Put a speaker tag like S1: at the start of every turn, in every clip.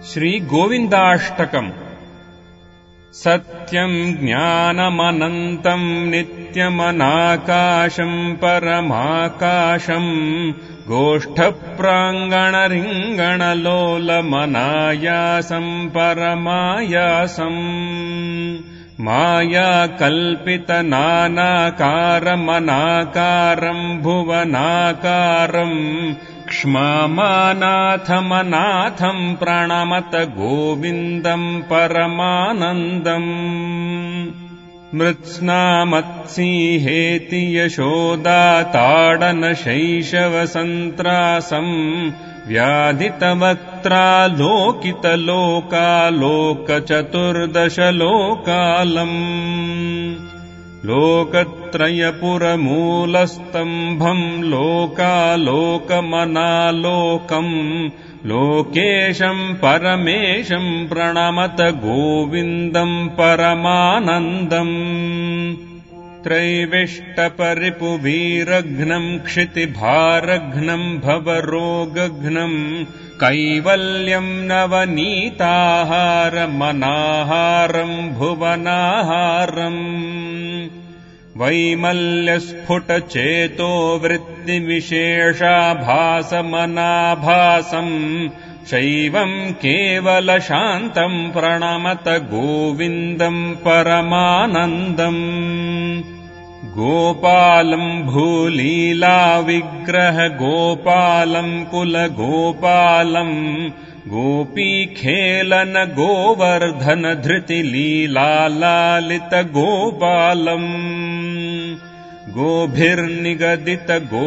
S1: श्रीगोविन्दाष्टकम्। सत्यम् ज्ञानमनन्तम् नित्यमनाकाशम् परमाकाशम् गोष्ठप्राङ्गणरिङ्गणलोलमनायासम् परमायासम् मायाकल्पितनानाकारमनाकारम् भुवनाकारम् क्ष्मामानाथमनाथम् प्रणमत गोविन्दम् परमानन्दम् मृत्स्नामत्सीहेति यशोदाताडनशैशवसन्त्रासम् व्याधितवक्त्रालोकितलोकालोकचतुर्दशलोकालम् लोकत्रयपुरमूलस्तम्भम् लोकालोकमनालोकम् लोकेशम् परमेशम् प्रणमत गोविन्दम् परमानन्दम् त्रैविष्टपरिपुवीरघ्नम् क्षितिभारघ्नम् भवरोगघ्नम् कैवल्यम् नवनीताहारमनाहारम् भुवनाहारम् वैमल्यस्फुटचेतो वृत्तिविशेषाभासमनाभासम् शैवम् केवलशान्तम् प्रणमत गोविन्दम् परमानन्दम् गोपालम् भूलीलाविग्रह गोपालम् कुलगोपालम् गोपीखेलन गोवर्धन धृतिलीलालित गोपालम् गोभिर्निगदित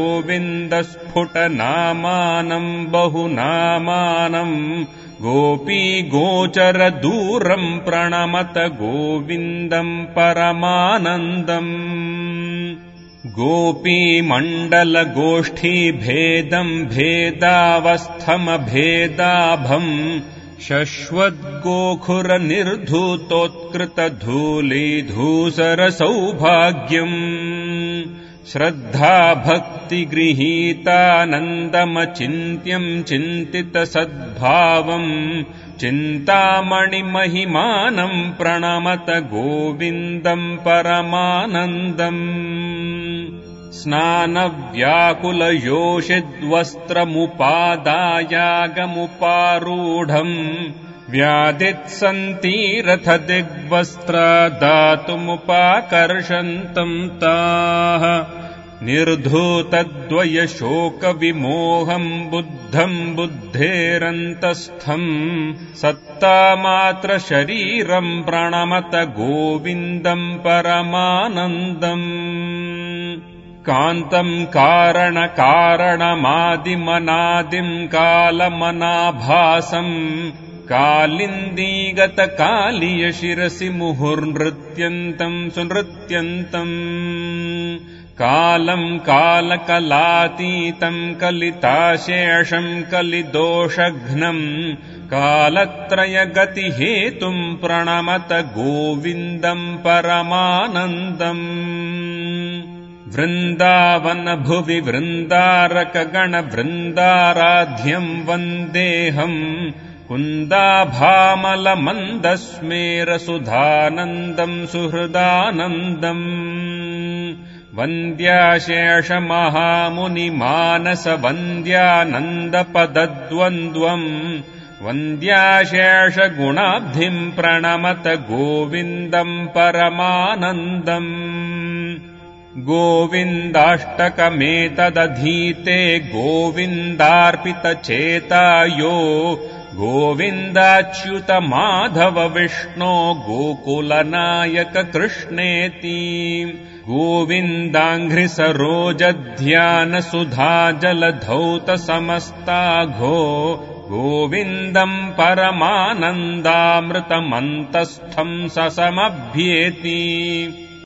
S1: गोविन्दस्फुटनामानम् बहुनामानम् गोपीगोचर दूरम् प्रणमत गोविन्दम् परमानन्दम् गोपीमण्डलगोष्ठीभेदम् भेदावस्थमभेदाभम् शश्वद्गोखुरनिर्धूतोत्कृतधूलीधूसरसौभाग्यम् श्रद्धाभक्तिगृहीतानन्दमचिन्त्यम् चिन्तितसद्भावम् चिन्तामणिमहिमानम् प्रणमत गोविन्दम् परमानन्दम् स्नानव्याकुलयोषिद्वस्त्रमुपादायागमुपारूढम् व्यादित्सन्तीरथ दिग्वस्त्रादातुमुपाकर्षन्तम् ताः निर्धूतद्वयशोकविमोहम् बुद्धम् बुद्धेरन्तस्थम् सत्तामात्रशरीरम् प्रणमत गोविन्दम् परमानन्दम् कान्तम् कारणकारणमादिमनादिम् कालमनाभासम् कालिन्दीगतकालीयशिरसि मुहुर्नृत्यन्तम् सुनृत्यन्तम् कालम् कालकलातीतम् कलिताशेषम् कलिदोषघ्नम् कालत्रयगतिहेतुम् प्रणमत गोविन्दम् परमानन्दम् वृन्दावनभुवि वृन्दारकगणवृन्दाराध्यम् वन्देऽहम् कुन्दाभामलमन्दस्मेरसुधानन्दम् सुहृदानन्दम् वन्द्याशेषमहामुनिमानसवन्द्यानन्दपदद्वन्द्वम् वन्द्याशेषगुणाब्धिम् प्रणमत गोविन्दम् परमानन्दम् गोविन्दाष्टकमेतदधीते गोविन्दार्पितचेतायो गोविन्दाच्युत माधव विष्णो गोकुलनायक कृष्णेति गोविन्दाङ्घ्रिसरोजध्यानसुधाजलधौतसमस्ताघो गोविन्दम् परमानन्दामृतमन्तस्थम् ससमभ्येति